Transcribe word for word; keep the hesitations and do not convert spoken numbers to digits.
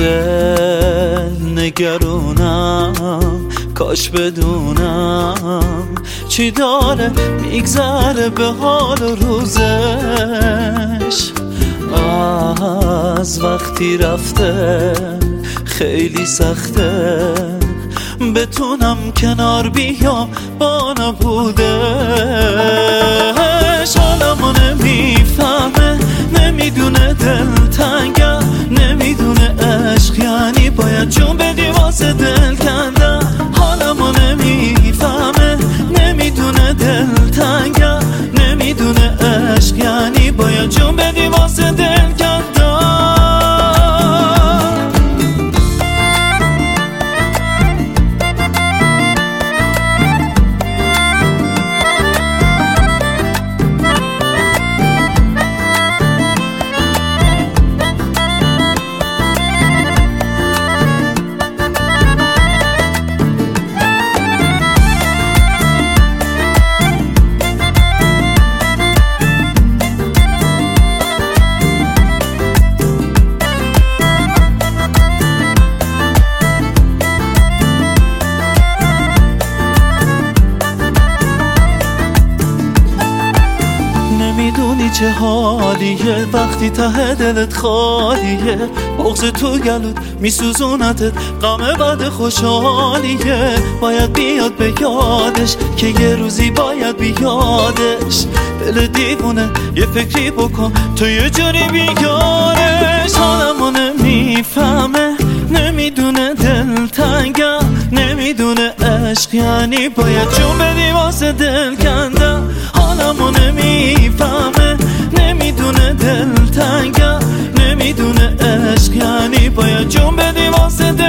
دل نگرونم، کاش بدونم چی داره میگذره به حال و روزش. از وقتی رفته خیلی سخته بتونم کنار بیام با نبودش. حالمو نمیفهمه، نمیدونه دلتنگم، نمیدونه عشق یعنی باید جون بدی واسه دل کندم. حالمو نمیفهمه، نمیدونه دلتنگم، نمیدونه عشق یعنی باید جون بدی واسه دل کندم. نمیدونی چه حالیه وقتی ته دلت خالیه، بغض تو گلوت میسوزونتت، غم بعد خوشحالیه. باید بیاد به یادش که یه روزی باید بیادش. دل دیوونه یه فکری بکن تو یه جوری بیارش. حالمو نمیفهمه، نمیدونه دلتنگم، نمیدونه عشق یعنی باید جون بدی واسه دل کندم. حالمو نمیفهمه، نمیدونه دلتنگم، نمیدونه عشق یعنی باید جون بدی واسه